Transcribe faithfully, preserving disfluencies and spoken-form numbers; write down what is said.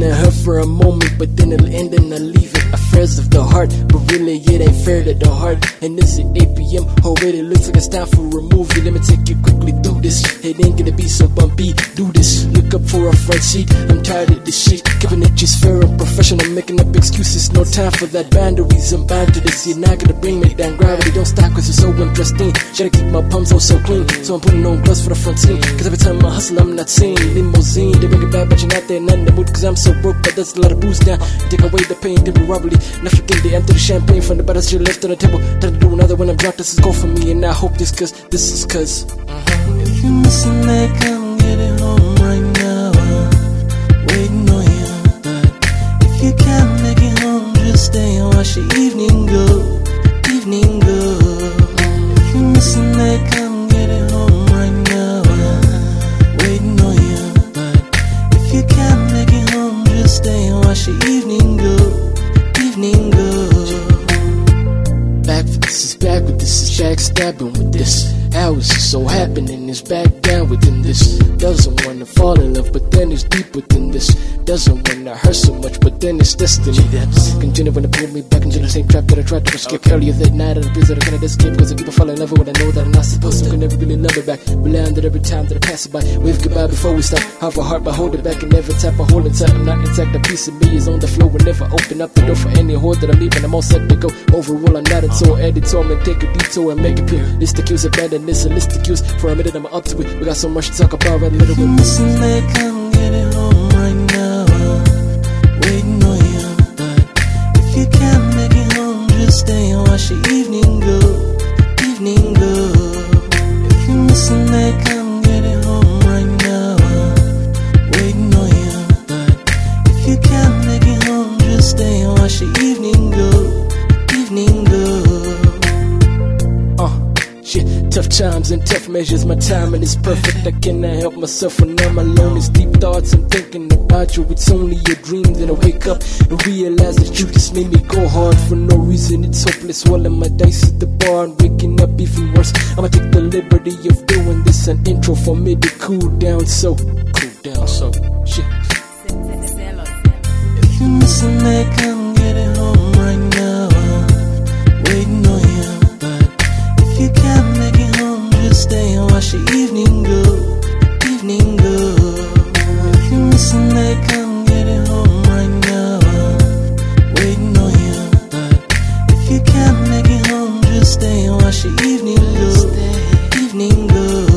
thinking of her for a moment, but then it'll end and I'll leave it. Affairs of the heart, but really it ain't fair to the heart. And this at eight p m already looks like it's time for a movie. Let me take you quickly through this. It ain't gonna be so bumpy. Do this, look up for a front seat. I'm tired of this shit, keeping it just fair and professional, making up excuses. No time for that boundaries. I'm bound to this. You're not gonna bring me down. Gravity don't stop cause it's so interesting. Gotta keep my palms all so clean, so I'm putting on gloves for the front scene. Cause every time I hustle I'm not seen. Limousine, they make it bad but you're not there. None in the mood cause I'm so broke, but that's a lot of booze down. You take away the pain temporarily. Not forget they empty the champagne from the bottles you left on the table. Try to do another when I'm drunk, this is go for me. And I hope this cause, this is cause mm-hmm. If you're missing that, come get it home right now. I'm waiting on you. But if you can't make it home, just stay and watch the evening go. Evening go. If you're missing that, come get it home right now. I'm waiting on you. But if you can't make it home, just stay and watch the evening go. Evening go. Back for this is back with this is backstabbing with this. Hours is so happening, it's back down within this. Doesn't wanna fall in love, but then it's deep within this. Doesn't wanna hurt so much, but then it's destiny. That's continue when they pull me back into the same trap that I tried to escape earlier that night. At the prison I couldn't escape because people fall in love with what I know that I'm not supposed to. Can never really love it back. We landed every time that I pass it by. Wave goodbye before we stop. Have a heart but hold it back and never tap a hole inside. I'm not intact. A piece of me is on the floor and never open up the door for any whore that I'm leaving. I'm all set to go. Overall I'm not until editor. Man, take a detour and make it pure. List the cues abandoned. This a list of cues. For a minute I'm up to it. We got so much to talk about. Right a little bit. Missing that, come get it home right now. I'm waiting on you. But if you can't make it home, just stay and watch the evening go. Evening go. If you're missing that, come get it home right now. I'm waiting on you. But if you can't make it home, just stay and watch the evening go. Evening go. Uh, shit. Tough times and tough measures, my timing is perfect. I cannot help myself when I'm alone. It's deep thoughts I'm thinking about you. It's only a dream, then I wake up and realize that you just made me go hard for no reason. It's hopeless, swallowing my dice at the bar and waking up even worse. I'ma take the liberty of doing this, an intro for me to cool down. So, cool down, so, shit. If you're missing that, come get it home right now. I'm waiting on you. But if you can't make it home, just stay and watch the evening go. Evening go. If you're missing that, come get it home right now. I'm waiting on you. But if you can't make it home, just stay and watch the evening go. Evening go.